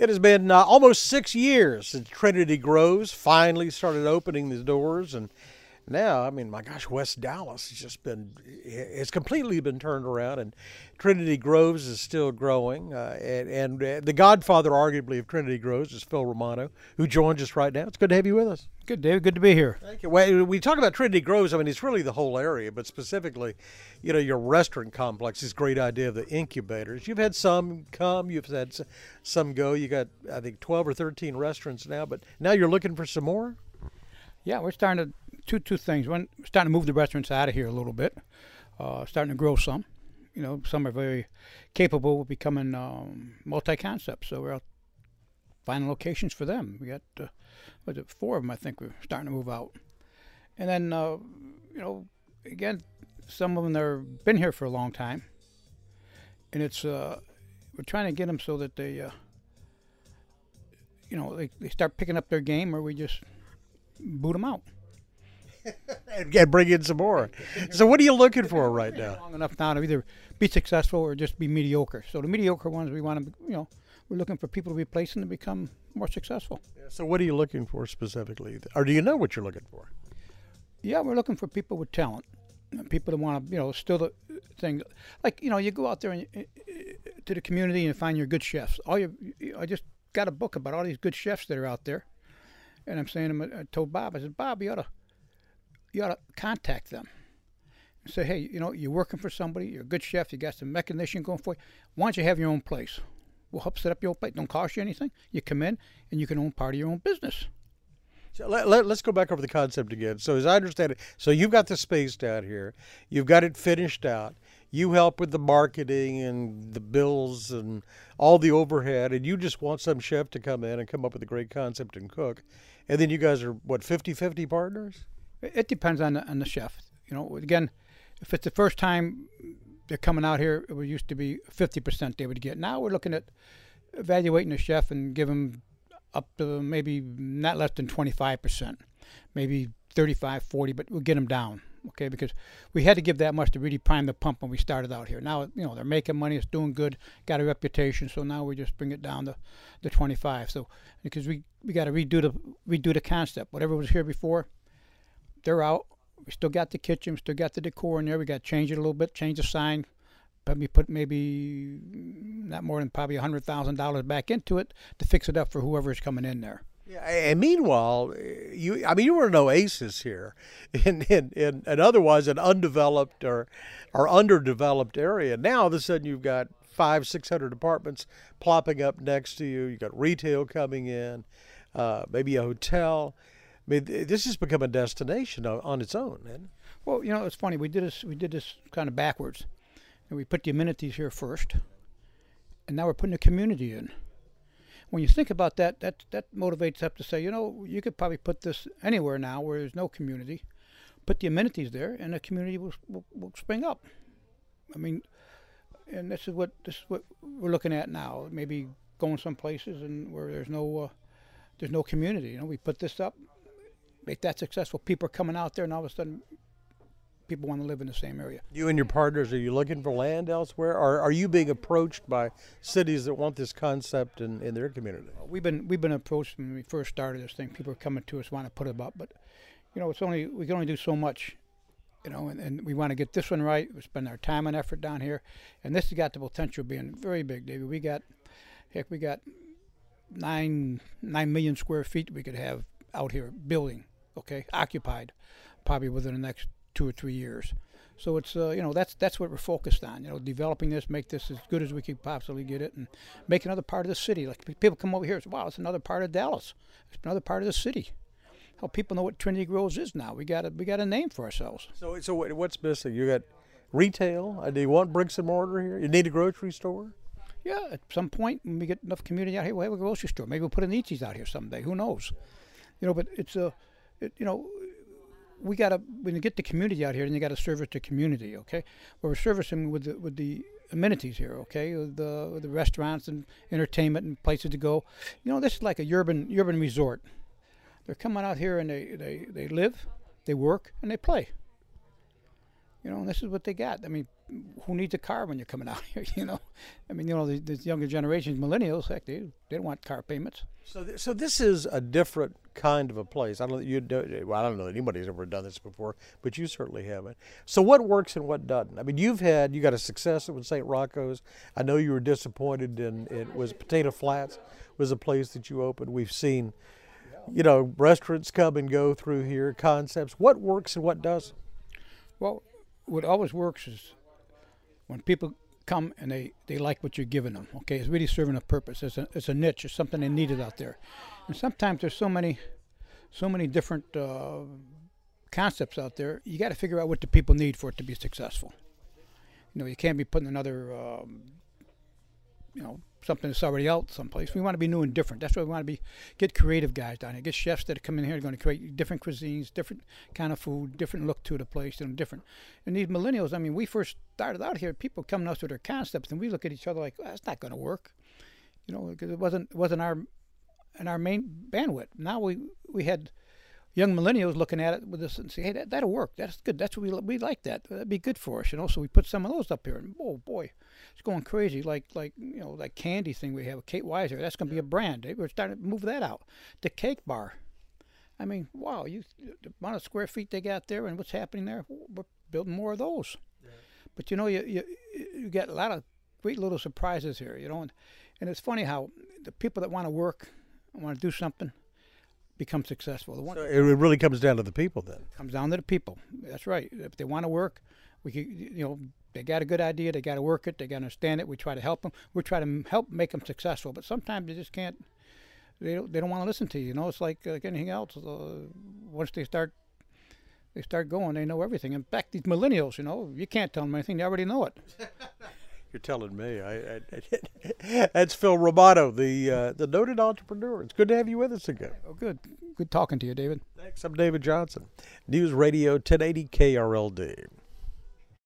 It has been almost 6 years since Trinity Groves finally started opening the doors, and now, I mean, my gosh, West Dallas has just it's completely been turned around, and Trinity Groves is still growing. And the godfather, arguably, of Trinity Groves is Phil Romano, who joins us right now. It's good to have you with us. Good, David. Good to be here. Thank you. Well, we talk about Trinity Groves. I mean, it's really the whole area, but specifically, your restaurant complex, this great idea of the incubators. You've had some come, you've had some go. You got, I think, 12 or 13 restaurants now, but now you're looking for some more? Yeah, we're starting to two things. One, we're starting to move the restaurants out of here a little bit. Starting to grow some. Some are very capable of becoming multi-concept. So we're out finding locations for them. We got 4 of them. I think we're starting to move out. And then again, some of them they've been here for a long time, and it's we're trying to get them so that they they start picking up their game, or we just boot them out. and bring in some more. So what are you looking for right now? Long enough now to either be successful or just be mediocre. So the mediocre ones, we want to, we're looking for people to replace them to become more successful. So what are you looking for specifically? Or do you know what you're looking for? Yeah, we're looking for people with talent. People that want to, still the thing. Like, you go out there and, to the community and find your good chefs. I just got a book about all these good chefs that are out there. And I'm saying, I told Bob, I said, Bob, you ought to contact them and say, hey, you're working for somebody, you're a good chef, you got some recognition going for you. Why don't you have your own place? We'll help set up your own place. Don't cost you anything. You come in and you can own part of your own business. So let's go back over the concept again. So as I understand it, so you've got the space down here, you've got it finished out, you help with the marketing and the bills and all the overhead, and you just want some chef to come in and come up with a great concept and cook. And then you guys are, what, 50-50 partners? It depends on the chef. Again, if it's the first time they're coming out here, it used to be 50% they would get. Now we're looking at evaluating a chef and give them up to maybe not less than 25%, maybe 35, 40, but we'll get them down, okay? Because we had to give that much to really prime the pump when we started out here. Now, they're making money, it's doing good, got a reputation, so now we just bring it down to 25. So because we got to redo the concept. Whatever was here before, they're out. We still got the kitchen, still got the decor in there. We got to change it a little bit, change the sign. Probably put maybe not more than probably $100,000 back into it to fix it up for whoever's coming in there. Yeah, and meanwhile, you were no aces here in otherwise an undeveloped or underdeveloped area. Now all of a sudden you've got 500-600 apartments plopping up next to you. You've got retail coming in, maybe a hotel. I mean, this has become a destination on its own, man. Well, it's funny. We did this kind of backwards. And we put the amenities here first, and now we're putting the community in. When you think about that motivates up to say, you could probably put this anywhere now where there's no community. Put the amenities there, and the community will spring up. I mean, and this is what we're looking at now. Maybe going some places and where there's no community. We put this up, make that successful. People are coming out there, and all of a sudden, people want to live in the same area. You and your partners, are you looking for land elsewhere, or are you being approached by cities that want this concept in their community? We've been approached when we first started this thing. People are coming to us, want to put it up, but we can only do so much, and we want to get this one right. We spend our time and effort down here, and this has got the potential of being very big, David. We got 9 million square feet we could have out here building, okay, occupied, probably within the next 2 or 3 years. So it's that's what we're focused on. Developing this, make this as good as we can possibly get it, and make another part of the city. Like people come over here and say, "Wow, it's another part of Dallas. It's another part of the city." How people know what Trinity Groves is now. We got a name for ourselves. So what's missing? You got retail. Do you want bricks and mortar here? You need a grocery store. Yeah, at some point when we get enough community out here, we'll have a grocery store. Maybe we'll put an Eatsies out here someday. Who knows? But it's when you get the community out here, then you got to service the community, okay? Well, we're servicing with the amenities here, okay? With the restaurants and entertainment and places to go. This is like a urban resort. They're coming out here and they live, they work, and they play. And this is what they got. I mean, who needs a car when you're coming out here? I mean, the younger generations, millennials, heck, they don't want car payments. So this is a different kind of a place. I don't know that anybody's ever done this before, but you certainly haven't. So what works and what doesn't? I mean, you got a success with St. Rocco's. I know you were disappointed in it. Was Potato Flats was a place that you opened. We've seen, restaurants come and go through here, concepts. What works and what doesn't? Well, what always works is when people come and they like what you're giving them. Okay, it's really serving a purpose. It's a niche. It's something they needed out there. And sometimes there's so many different concepts out there. You got to figure out what the people need for it to be successful. You can't be putting another something that's already out someplace. We want to be new and different. That's why we want to get creative guys down here. Get chefs that come in here are going to create different cuisines, different kind of food, different look to the place, different. And these millennials, I mean, we first started out here, people coming to us with their concepts, and we look at each other like, that's not going to work. Because it wasn't our main bandwidth. Now we had young millennials looking at it with us and say, hey, that'll work. That's good. That's what we like that. That'd be good for us, So we put some of those up here, and oh boy, it's going crazy. Like candy thing we have with Kate Weiser. That's going to be a brand. We're starting to move that out. The cake bar. I mean, wow, the amount of square feet they got there and what's happening there. We're building more of those. Yeah. But you get a lot of great little surprises here. And it's funny how the people that want to work, want to do something, become successful. So it really comes down to the people then. It comes down to the people. That's right. If they want to work, we can, they got a good idea. They got to work it. They got to understand it. We try to help them. We try to help make them successful. But sometimes they just can't. They don't want to listen to you. It's like anything else. Once they start going, they know everything. In fact, these millennials, you can't tell them anything. They already know it. You're telling me. That's Phil Romano, the noted entrepreneur. It's good to have you with us again. Oh, good. Good talking to you, David. Thanks. I'm David Johnson. News Radio 1080 KRLD.